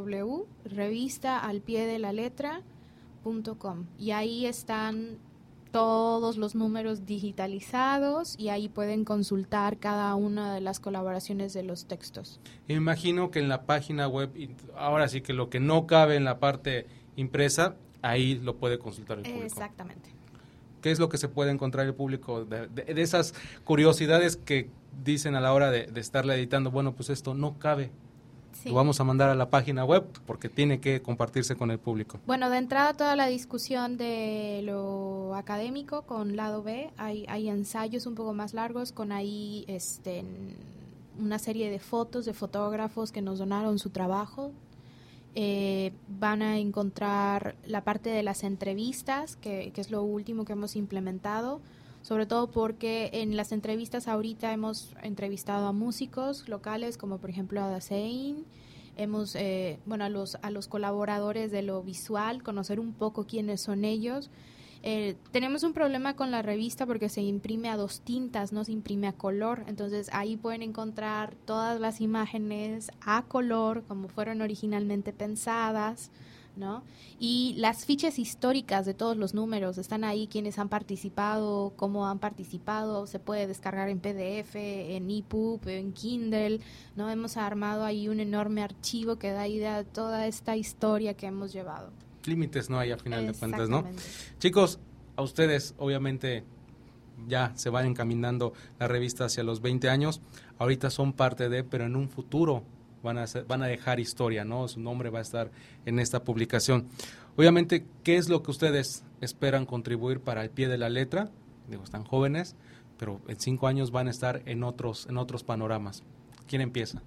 Speaker 3: www.revistaalpiedelaLetra.com y ahí están todos los números digitalizados y ahí pueden consultar cada una de las colaboraciones de los textos.
Speaker 2: Me imagino que en la página web, ahora sí que lo que no cabe en la parte impresa, ahí lo puede consultar el público.
Speaker 3: Exactamente.
Speaker 2: ¿Qué es lo que se puede encontrar el público de esas curiosidades que dicen a la hora de estarla editando? Bueno, pues esto no cabe. Sí. Lo vamos a mandar a la página web porque tiene que compartirse con el público.
Speaker 3: Bueno, de entrada toda la discusión de lo académico con lado B, hay ensayos un poco más largos con ahí una serie de fotos de fotógrafos que nos donaron su trabajo. Van a encontrar la parte de las entrevistas, que es lo último que hemos implementado, sobre todo porque en las entrevistas ahorita hemos entrevistado a músicos locales, como por ejemplo a Dasein, hemos, a los colaboradores de lo visual, conocer un poco quiénes son ellos. Tenemos un problema con la revista porque se imprime a 2 tintas, no se imprime a color, entonces ahí pueden encontrar todas las imágenes a color como fueron originalmente pensadas, ¿no? Y las fichas históricas de todos los números están ahí, quienes han participado, cómo han participado, se puede descargar en PDF, en EPUB, en Kindle, ¿no? Hemos armado ahí un enorme archivo que da idea de toda esta historia que hemos llevado.
Speaker 2: Límites no hay a final de cuentas, ¿no? Chicos, a ustedes obviamente ya se van encaminando la revista hacia los 20 años, ahorita son parte de, pero en un futuro van a dejar historia, ¿no? Su nombre va a estar en esta publicación. Obviamente, ¿qué es lo que ustedes esperan contribuir para el pie de la letra? Digo, están jóvenes, pero en 5 años van a estar en otros panoramas. ¿Quién empieza?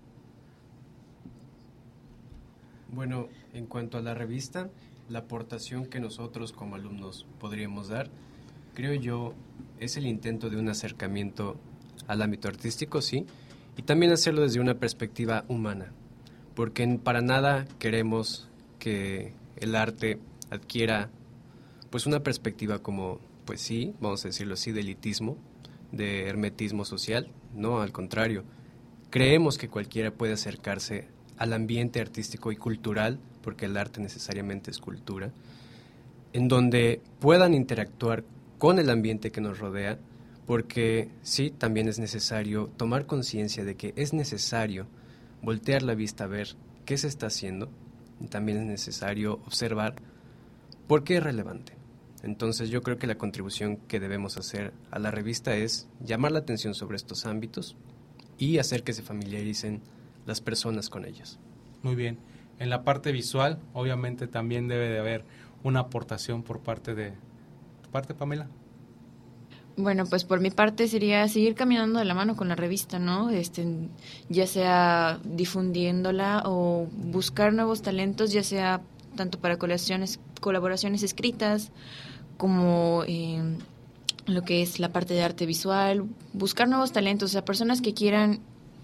Speaker 8: Bueno, en cuanto a la revista, la aportación que nosotros como alumnos podríamos dar, creo yo, es el intento de un acercamiento al ámbito artístico, sí, y también hacerlo desde una perspectiva humana, porque para nada queremos que el arte adquiera pues una perspectiva como, pues sí, vamos a decirlo así, de elitismo, de hermetismo social, no, al contrario, creemos que cualquiera puede acercarse al ambiente artístico y cultural, porque el arte necesariamente es cultura, en donde puedan interactuar con el ambiente que nos rodea, porque sí, también es necesario tomar conciencia de que es necesario voltear la vista a ver qué se está haciendo, y también es necesario observar por qué es relevante. Entonces yo creo que la contribución que debemos hacer a la revista es llamar la atención sobre estos ámbitos y hacer que se familiaricen las personas con ellas.
Speaker 2: Muy bien. En la parte visual, obviamente también debe de haber una aportación por parte de... ¿Tu parte, Pamela?
Speaker 6: Bueno, pues por mi parte sería seguir caminando de la mano con la revista, ¿no? Ya sea difundiéndola o buscar nuevos talentos, ya sea tanto para colaboraciones escritas como lo que es la parte de arte visual, buscar nuevos talentos, o sea, personas que quieran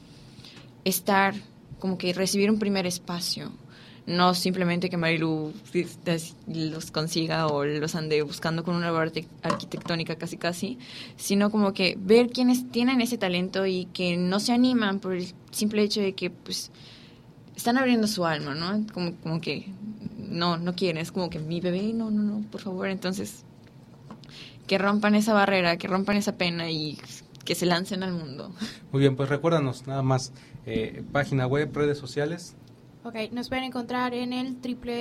Speaker 6: estar, como que recibir un primer espacio, no simplemente que Marilu los consiga o los ande buscando con una obra arquitectónica casi, sino como que ver quiénes tienen ese talento y que no se animan por el simple hecho de que pues están abriendo su alma, ¿no? Como que no quieren, es como que mi bebé, no, por favor, entonces que rompan esa barrera, que rompan esa pena y que se lancen al mundo.
Speaker 2: Muy bien, pues recuérdanos nada más, página web, redes sociales.
Speaker 3: Ok, nos pueden encontrar en el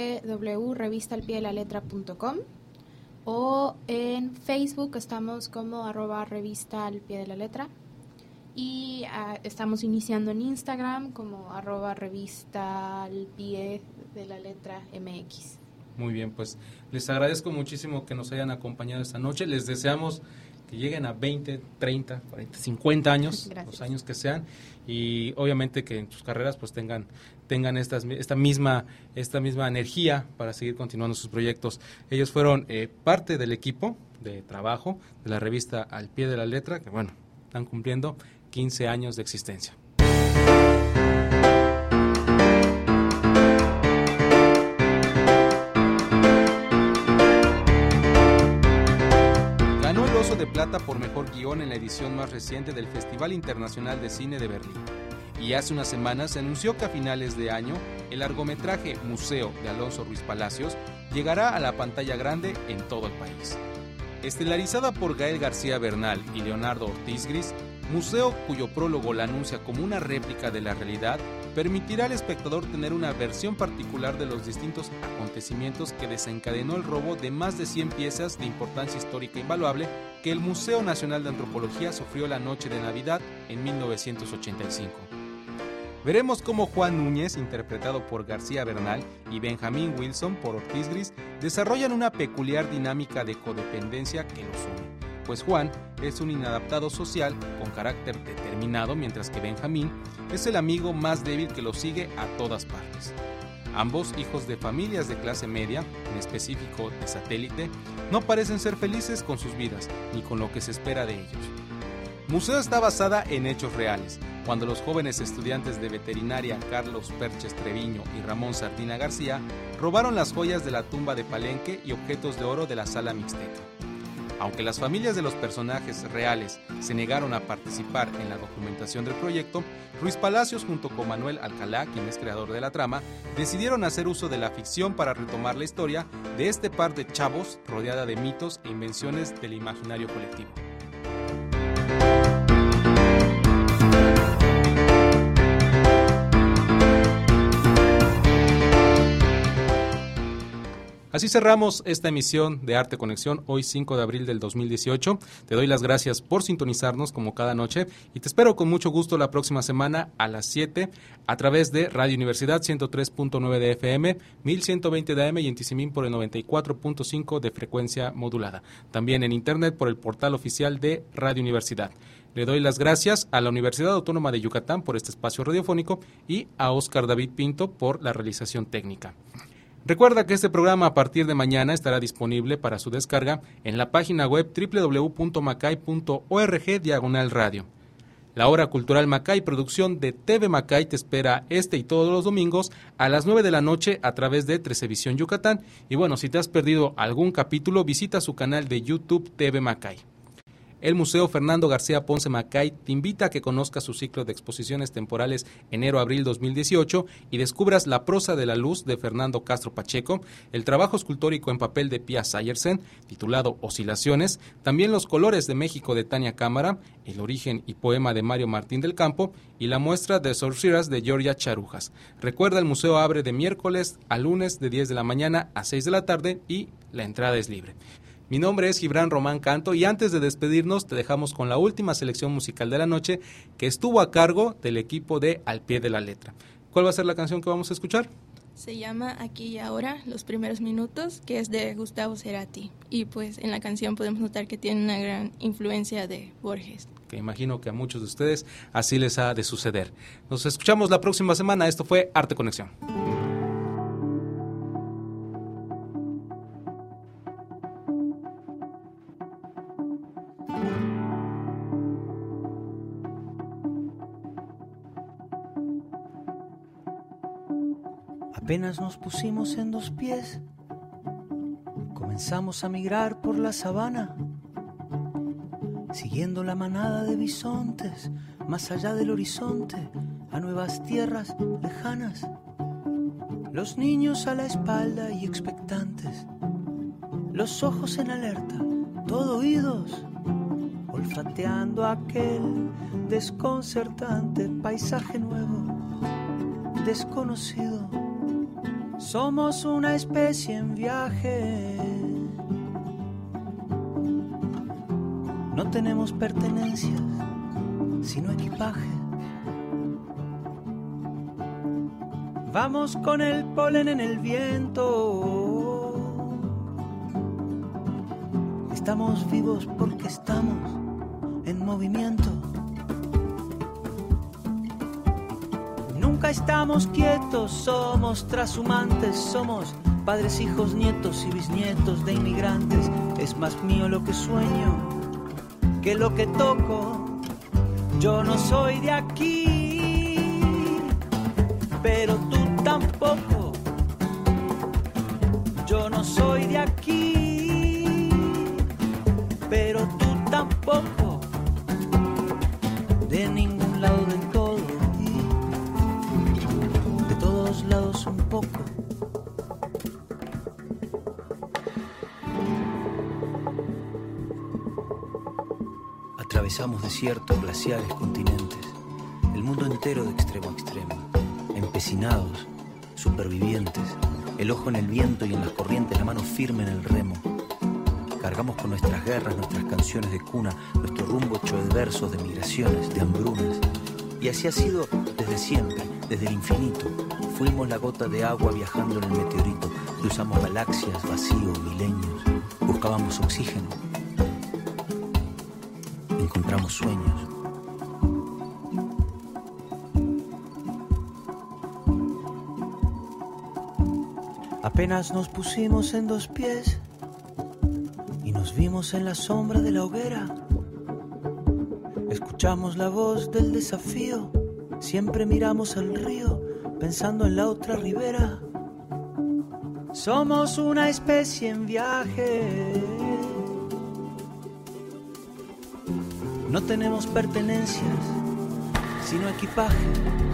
Speaker 3: www.revistaalpiedelaLetra.com o en Facebook estamos como @revistalpiedelaLetra y estamos iniciando en Instagram como @revistalpiedelaLetra.mx.
Speaker 2: Muy bien, pues les agradezco muchísimo que nos hayan acompañado esta noche. Les deseamos que lleguen a 20, 30, 40, 50 años, gracias, los años que sean, y obviamente que en sus carreras pues tengan esta misma energía para seguir continuando sus proyectos. Ellos fueron parte del equipo de trabajo de la revista Al Pie de la Letra, que bueno, están cumpliendo 15 años de existencia. plata por mejor guión en la edición más reciente del Festival Internacional de Cine de Berlín. Y hace unas semanas se anunció que a finales de año el largometraje Museo de Alonso Ruiz Palacios llegará a la pantalla grande en todo el país. Estelarizada por Gael García Bernal y Leonardo Ortiz Gris, Museo, cuyo prólogo la anuncia como una réplica de la realidad, permitirá al espectador tener una versión particular de los distintos acontecimientos que desencadenó el robo de más de 100 piezas de importancia histórica invaluable que el Museo Nacional de Antropología sufrió la noche de Navidad en 1985. Veremos cómo Juan Núñez, interpretado por García Bernal, y Benjamín Wilson, por Ortiz Gris, desarrollan una peculiar dinámica de codependencia que los une. Pues Juan es un inadaptado social con carácter determinado, mientras que Benjamín es el amigo más débil que lo sigue a todas partes. Ambos, hijos de familias de clase media, en específico de satélite, no parecen ser felices con sus vidas, ni con lo que se espera de ellos. Museo está basada en hechos reales, cuando los jóvenes estudiantes de veterinaria Carlos Perches Treviño y Ramón Sardina García robaron las joyas de la tumba de Palenque y objetos de oro de la Sala Mixteca. Aunque las familias de los personajes reales se negaron a participar en la documentación del proyecto, Ruiz Palacios junto con Manuel Alcalá, quien es creador de la trama, decidieron hacer uso de la ficción para retomar la historia de este par de chavos rodeada de mitos e invenciones del imaginario colectivo. Así cerramos esta emisión de Arte Conexión, hoy 5 de abril del 2018. Te doy las gracias por sintonizarnos como cada noche y te espero con mucho gusto la próxima semana a las 7 a través de Radio Universidad 103.9 de FM, 1120 de AM y en Tizimín por el 94.5 de frecuencia modulada. También en internet por el portal oficial de Radio Universidad. Le doy las gracias a la Universidad Autónoma de Yucatán por este espacio radiofónico y a Óscar David Pinto por la realización técnica. Recuerda que este programa a partir de mañana estará disponible para su descarga en la página web www.macay.org/radio. La Hora Cultural Macay, producción de TV Macay, te espera este y todos los domingos a las 9 de la noche a través de Trecevisión Yucatán. Y bueno, si te has perdido algún capítulo, visita su canal de YouTube TV Macay. El Museo Fernando García Ponce Macay te invita a que conozcas su ciclo de exposiciones temporales enero-abril 2018 y descubras La prosa de la luz de Fernando Castro Pacheco, el trabajo escultórico en papel de Pia Sayersen, titulado Oscilaciones, también Los colores de México de Tania Cámara, El origen y poema de Mario Martín del Campo y la muestra de Sorceras de Georgia Charujas. Recuerda, el museo abre de miércoles a lunes de 10 de la mañana a 6 de la tarde y la entrada es libre. Mi nombre es Gibran Román Canto y antes de despedirnos te dejamos con la última selección musical de la noche que estuvo a cargo del equipo de Al Pie de la Letra. ¿Cuál va a ser la canción que vamos a escuchar?
Speaker 7: Se llama Aquí y Ahora, los primeros minutos, que es de Gustavo Cerati. Y pues en la canción podemos notar que tiene una gran influencia de Borges.
Speaker 2: Que imagino que a muchos de ustedes así les ha de suceder. Nos escuchamos la próxima semana. Esto fue Arte Conexión.
Speaker 12: Apenas nos pusimos en dos pies, comenzamos a migrar por la sabana, siguiendo la manada de bisontes, más allá del horizonte, a nuevas tierras lejanas. Los niños a la espalda y expectantes, los ojos en alerta, todo oídos, olfateando aquel desconcertante paisaje nuevo, desconocido. Somos una especie en viaje. No tenemos pertenencias, sino equipaje. Vamos con el polen en el viento. Estamos vivos porque estamos en movimiento. Nunca estamos quietos, somos trashumantes, somos padres, hijos, nietos y bisnietos de inmigrantes. Es más mío lo que sueño que lo que toco. Yo no soy de aquí, pero tú tampoco. Yo no soy de aquí, pero tú tampoco. tampoco, de ningún lado del todo y de todos lados un poco. Atravesamos desiertos, glaciares, continentes, el mundo entero de extremo a extremo, empecinados, supervivientes, el ojo en el viento y en las corrientes, la mano firme en el remo. Cargamos con nuestras guerras, nuestras canciones de cuna, nuestro rumbo hecho de versos, de migraciones, de hambrunas. Y así ha sido desde siempre, desde el infinito. Fuimos la gota de agua viajando en el meteorito. Cruzamos galaxias, vacíos, milenios. Buscábamos oxígeno. Encontramos sueños. Apenas nos pusimos en dos pies y nos vimos en la sombra de la hoguera. Escuchamos la voz del desafío, siempre miramos al río pensando en la otra ribera. Somos una especie en viaje, no tenemos pertenencias, sino equipaje.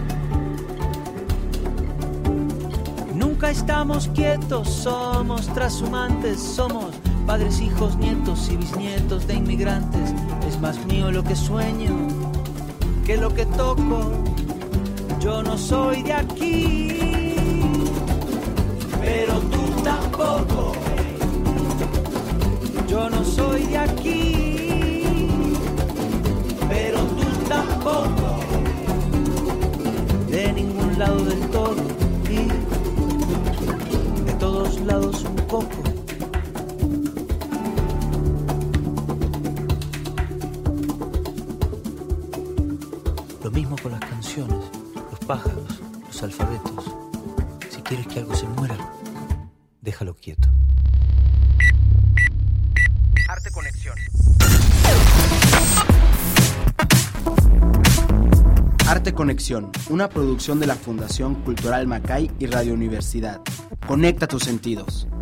Speaker 12: Nunca estamos quietos, somos trashumantes, somos padres, hijos, nietos y bisnietos de inmigrantes. Es más mío lo que sueño que lo que toco. Yo no soy de aquí, pero tú tampoco. Yo no soy de aquí, pero tú tampoco. De ningún lado del todo y de todos lados un poco. Lo mismo con las canciones, los pájaros, los alfabetos. Si quieres que algo se muera, déjalo quieto.
Speaker 1: Arte Conexión. Arte Conexión, una producción de la Fundación Cultural Macay y Radio Universidad. Conecta tus sentidos.